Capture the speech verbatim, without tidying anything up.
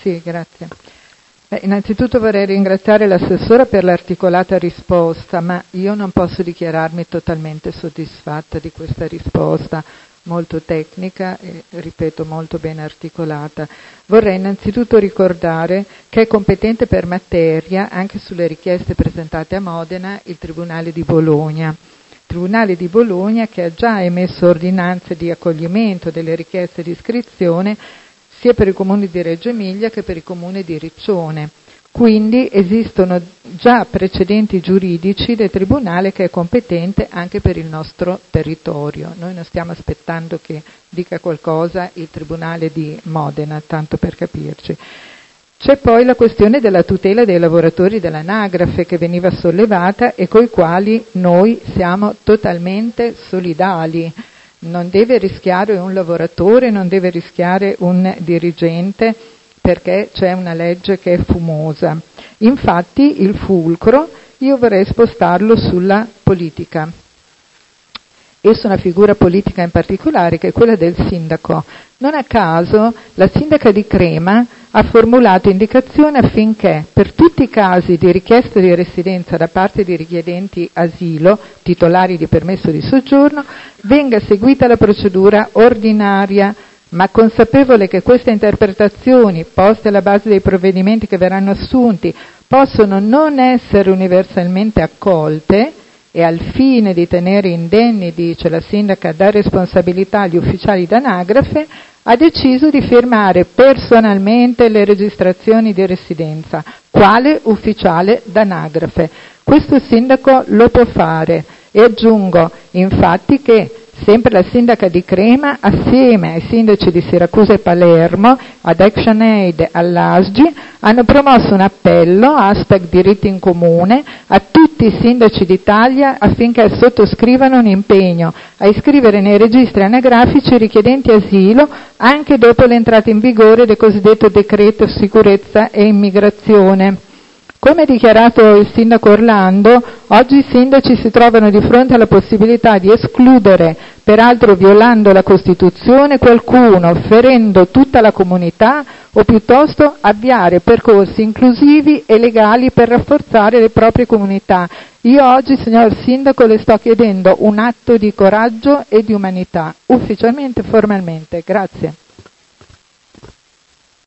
Sì, grazie. Beh, innanzitutto vorrei ringraziare l'assessora per l'articolata risposta, ma io non posso dichiararmi totalmente soddisfatta di questa risposta, molto tecnica e, ripeto, molto ben articolata. Vorrei innanzitutto ricordare che è competente per materia, anche sulle richieste presentate a Modena, il Tribunale di Bologna. Tribunale di Bologna che ha già emesso ordinanze di accoglimento delle richieste di iscrizione sia per i comuni di Reggio Emilia che per i comuni di Riccione. Quindi esistono già precedenti giuridici del Tribunale che è competente anche per il nostro territorio. Noi non stiamo aspettando che dica qualcosa il Tribunale di Modena, tanto per capirci. C'è poi la questione della tutela dei lavoratori dell'anagrafe che veniva sollevata e coi quali noi siamo totalmente solidali. Non deve rischiare un lavoratore, non deve rischiare un dirigente perché c'è una legge che è fumosa. Infatti il fulcro io vorrei spostarlo sulla politica e su una figura politica in particolare che è quella del sindaco. Non a caso la sindaca di Crema ha formulato indicazione affinché per tutti i casi di richiesta di residenza da parte di richiedenti asilo, titolari di permesso di soggiorno, venga seguita la procedura ordinaria, ma consapevole che queste interpretazioni poste alla base dei provvedimenti che verranno assunti possono non essere universalmente accolte e al fine di tenere indenni, dice la sindaca, da responsabilità agli ufficiali d'anagrafe, ha deciso di firmare personalmente le registrazioni di residenza, quale ufficiale d'anagrafe. Questo sindaco lo può fare e aggiungo infatti che sempre la sindaca di Crema, assieme ai sindaci di Siracusa e Palermo, ad ActionAid e all'A S G I, hanno promosso un appello, hashtag diritti in comune, a tutti i sindaci d'Italia affinché sottoscrivano un impegno a iscrivere nei registri anagrafici i richiedenti asilo anche dopo l'entrata in vigore del cosiddetto decreto sicurezza e immigrazione. Come ha dichiarato il sindaco Orlando, oggi i sindaci si trovano di fronte alla possibilità di escludere, peraltro violando la Costituzione, qualcuno, ferendo tutta la comunità o piuttosto avviare percorsi inclusivi e legali per rafforzare le proprie comunità. Io oggi, signor sindaco, le sto chiedendo un atto di coraggio e di umanità, ufficialmente e formalmente. Grazie.